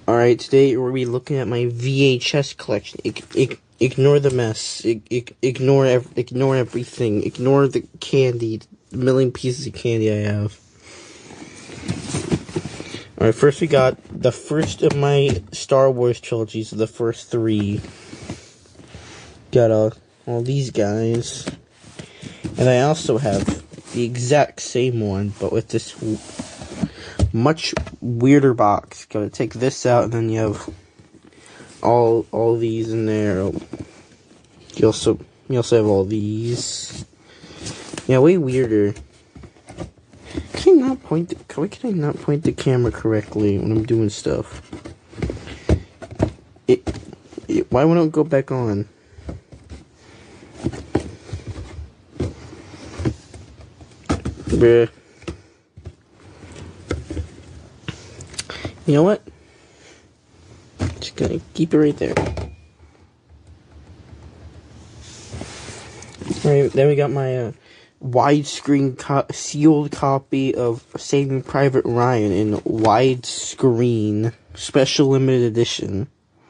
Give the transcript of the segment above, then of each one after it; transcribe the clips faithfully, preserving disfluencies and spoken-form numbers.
Alright, today we're be looking at my V H S collection. I, I, ignore the mess. I, I, ignore ev ignore everything. Ignore the candy, the million pieces of candy I have. Alright, first we got the first of my Star Wars trilogies, the first three. Got uh, all these guys. And I also have the exact same one, but with this much weirder box. Gotta take this out, and then you have all all these in there. You also you also have all these. Yeah, way weirder. Can I not point? The, why can I not point the camera correctly when I'm doing stuff? It. it why won't it go back on? Bruh. You know what? Just gonna keep it right there. Alright, then we got my uh, widescreen co sealed copy of Saving Private Ryan in widescreen special limited edition.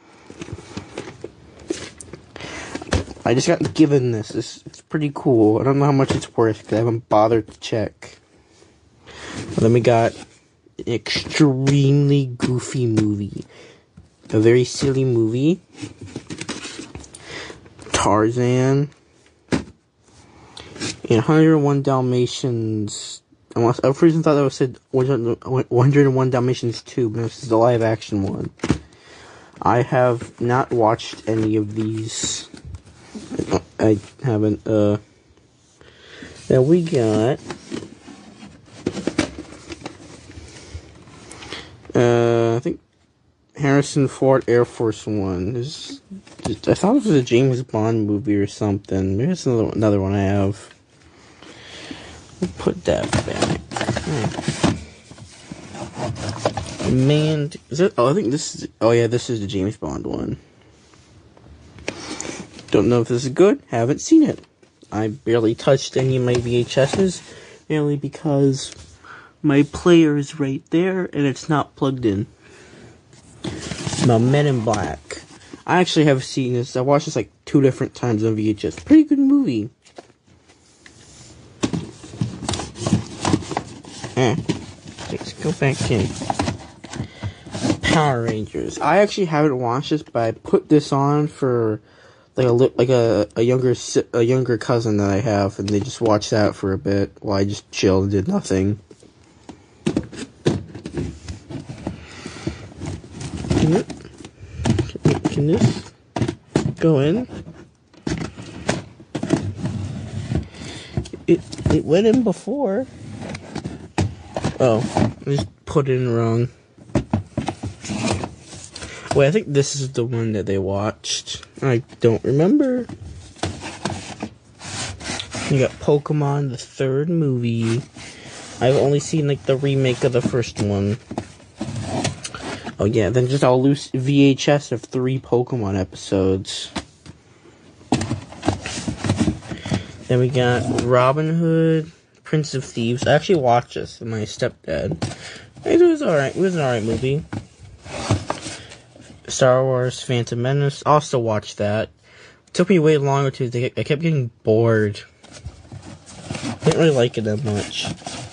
I just got given this. It's, it's pretty cool. I don't know how much it's worth because I haven't bothered to check. And then we got an extremely goofy movie. A very silly movie. Tarzan. And one hundred and one Dalmatians. I for some reason thought that was said one hundred and one Dalmatians two, but this is the live action one. I have not watched any of these. I haven't, uh. Then we got. Uh, I think Harrison Ford Air Force One. This, I thought it was a James Bond movie or something. Maybe it's another another one I have. We'll put that back. Hmm. Man, is it? Oh, I think this is. Oh yeah, this is the James Bond one. Don't know if this is good. Haven't seen it. I barely touched any of my V H S's, merely because my player is right there, and it's not plugged in. Now, Men in Black. I actually have seen this. I watched this like two different times on V H S. Pretty good movie. Eh. Let's go back in. Power Rangers. I actually haven't watched this, but I put this on for like a like a a younger a younger cousin that I have, and they just watched that for a bit while I just chilled and did nothing. Can, it, can this go in? It it went in before. Oh, I just put it in wrong. Wait, I think this is the one that they watched. I don't remember. You got Pokemon, the third movie. I've only seen like the remake of the first one. Oh yeah, then just a loose V H S of three Pokemon episodes. Then we got Robin Hood, Prince of Thieves. I actually watched this with my stepdad. It was alright. It was an alright movie. Star Wars Phantom Menace. Also watched that. It took me way longer to. I kept getting bored. Didn't really like it that much.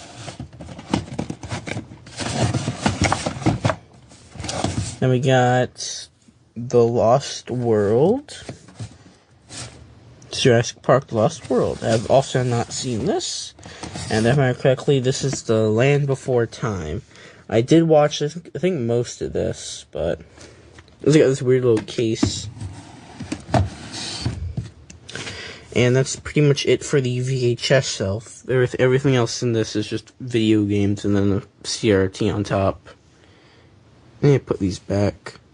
Then we got The Lost World. Jurassic Park The Lost World. I've also not seen this. And if I remember correctly, this is The Land Before Time. I did watch, I think, I think most of this, but it's got this weird little case. And that's pretty much it for the V H S shelf. Everything else in this is just video games and then the C R T on top. I'm gonna put these back.